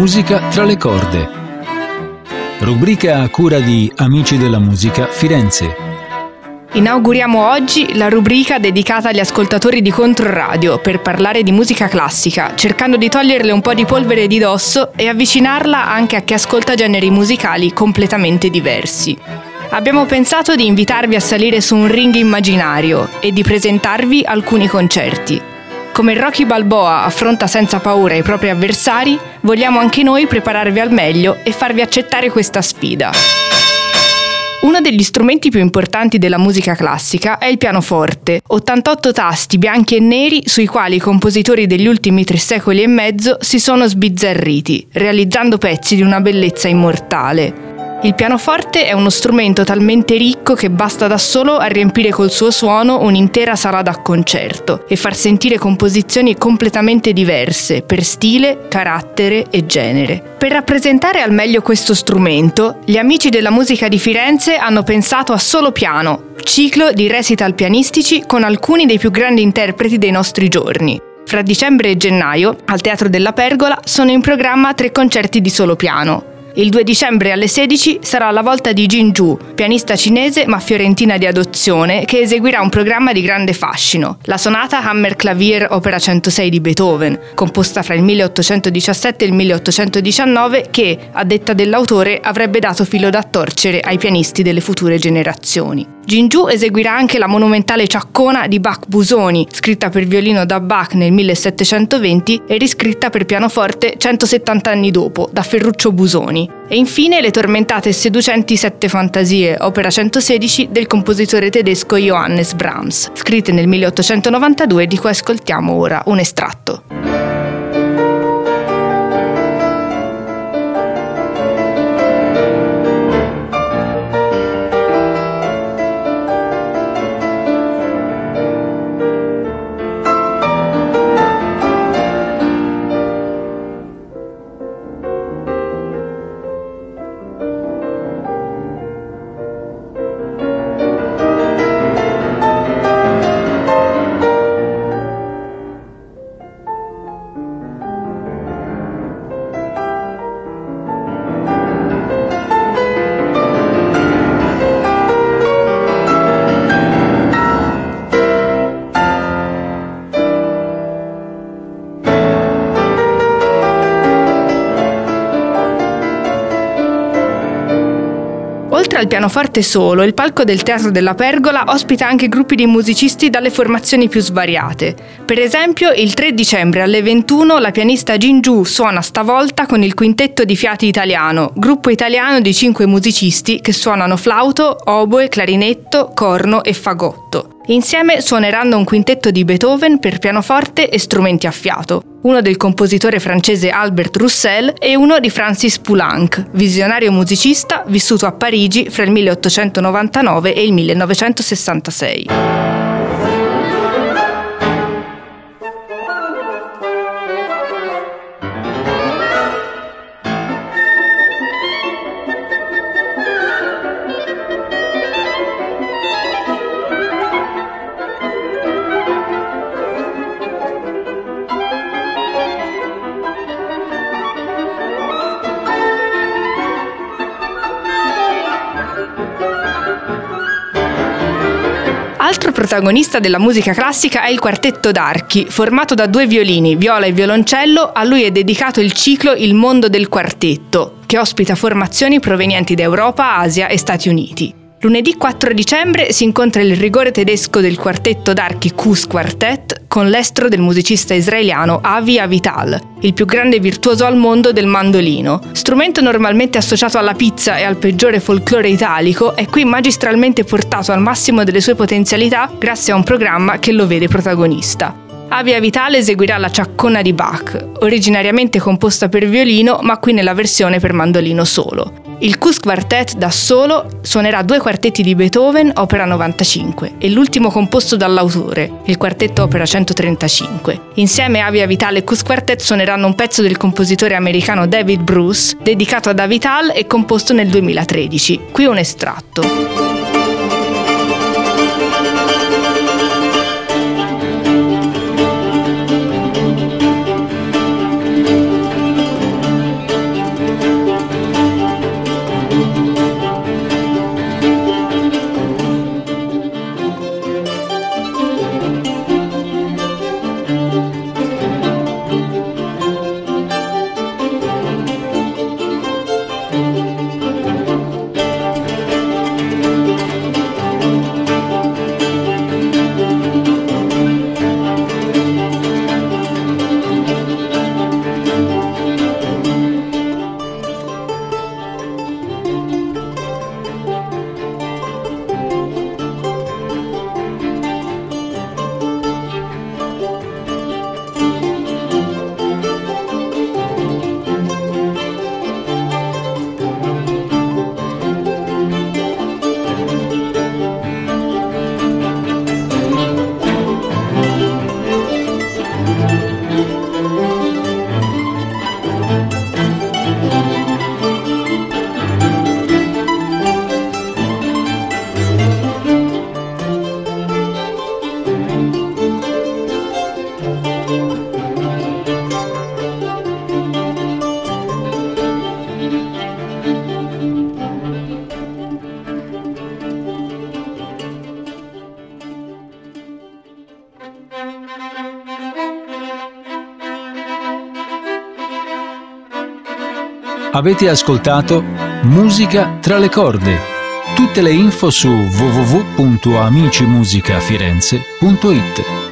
Musica tra le corde. Rubrica a cura di Amici della Musica Firenze. Inauguriamo oggi la rubrica dedicata agli ascoltatori di Controradio per parlare di musica classica, cercando di toglierle un po' di polvere di dosso e avvicinarla anche a chi ascolta generi musicali completamente diversi. Abbiamo pensato di invitarvi a salire su un ring immaginario e di presentarvi alcuni concerti. Come Rocky Balboa affronta senza paura i propri avversari, vogliamo anche noi prepararvi al meglio e farvi accettare questa sfida. Uno degli strumenti più importanti della musica classica è il pianoforte, 88 tasti bianchi e neri sui quali i compositori degli ultimi 3 secoli e mezzo si sono sbizzarriti, realizzando pezzi di una bellezza immortale. Il pianoforte è uno strumento talmente ricco che basta da solo a riempire col suo suono un'intera sala da concerto e far sentire composizioni completamente diverse per stile, carattere e genere. Per rappresentare al meglio questo strumento, gli Amici della Musica di Firenze hanno pensato a Solo Piano, ciclo di recital pianistici con alcuni dei più grandi interpreti dei nostri giorni. Fra dicembre e gennaio, al Teatro della Pergola, sono in programma 3 concerti di solo piano. Il 2 dicembre alle 16 sarà la volta di Jin Ju, pianista cinese ma fiorentina di adozione, che eseguirà un programma di grande fascino, la sonata Hammer Clavier opera 106 di Beethoven, composta fra il 1817 e il 1819, che, a detta dell'autore, avrebbe dato filo da torcere ai pianisti delle future generazioni. Jin Ju eseguirà anche la monumentale Ciaccona di Bach-Busoni, scritta per violino da Bach nel 1720 e riscritta per pianoforte 170 anni dopo, da Ferruccio Busoni. E infine le tormentate e seducenti 7 fantasie, opera 116 del compositore tedesco Johannes Brahms, scritte nel 1892, di cui ascoltiamo ora un estratto. Oltre al pianoforte solo, il palco del Teatro della Pergola ospita anche gruppi di musicisti dalle formazioni più svariate. Per esempio, il 3 dicembre alle 21 la pianista Jin Ju suona stavolta con il Quintetto di Fiati Italiano, gruppo italiano di 5 musicisti che suonano flauto, oboe, clarinetto, corno e fagotto. Insieme suoneranno un quintetto di Beethoven per pianoforte e strumenti a fiato, uno del compositore francese Albert Roussel e uno di Francis Poulenc, visionario musicista vissuto a Parigi fra il 1899 e il 1966. Altro protagonista della musica classica è il quartetto d'archi, formato da 2 violini, viola e violoncello. A lui è dedicato il ciclo Il mondo del quartetto, che ospita formazioni provenienti da Europa, Asia e Stati Uniti. Lunedì 4 dicembre si incontra il rigore tedesco del quartetto d'archi Kus Quartet con l'estro del musicista israeliano Avi Avital, il più grande virtuoso al mondo del mandolino. Strumento normalmente associato alla pizza e al peggiore folklore italico, è qui magistralmente portato al massimo delle sue potenzialità grazie a un programma che lo vede protagonista. Avi Avital eseguirà la Ciaccona di Bach, originariamente composta per violino, ma qui nella versione per mandolino solo. Il Kus Quartet da solo suonerà 2 quartetti di Beethoven, opera 95, e l'ultimo composto dall'autore, il quartetto opera 135. Insieme Avi Avital e Kus Quartet suoneranno un pezzo del compositore americano David Bruce, dedicato ad Avital e composto nel 2013. Qui un estratto. Avete ascoltato Musica tra le corde. Tutte le info su www.amicimusicafirenze.it.